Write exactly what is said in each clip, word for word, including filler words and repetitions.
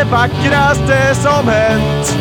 det vackraste som hänt.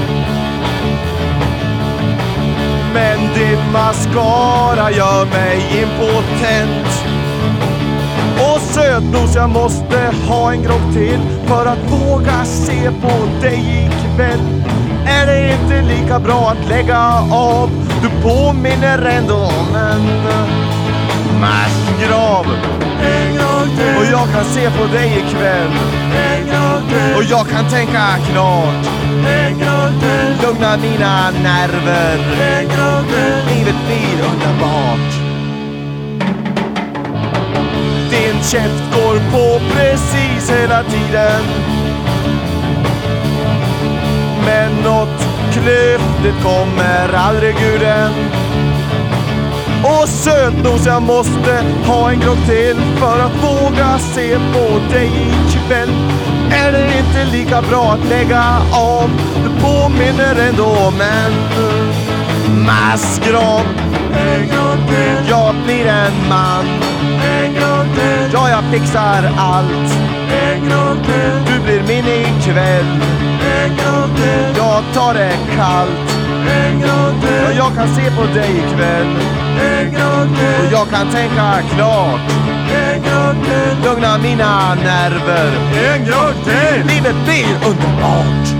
Men din mascara gör mig impotent. Och sötnos, jag måste ha en grogg till för att våga se på dig ikväll. Är det inte lika bra att lägga av? Du påminner ändå om en massgrav. En grogg till. Och jag kan se på dig ikväll. En grogg till. Och jag kan tänka klart. En grogg till. Lugna mina nerver. En grogg till. Livet blir underbart. Din käft går på precis hela tiden. Men något klyftigt kommer aldrig ur den. Och sötnos, jag måste ha en grogg till för att våga se på dig ikväll. Är det inte lika bra att lägga av? Du påminner ändå om en massgrav. En grogg till. Jag blir en man. En grogg till. Ja, jag fixar allt. En grogg till. Du blir min ikväll. En grogg till. Jag tar det kallt. En grogg till. Ja, jag kan se på dig ikväll. En grogg till. Och jag kan tänka klart. En grogg till. Lugna mina nerver. En grogg till. Livet blir underbart.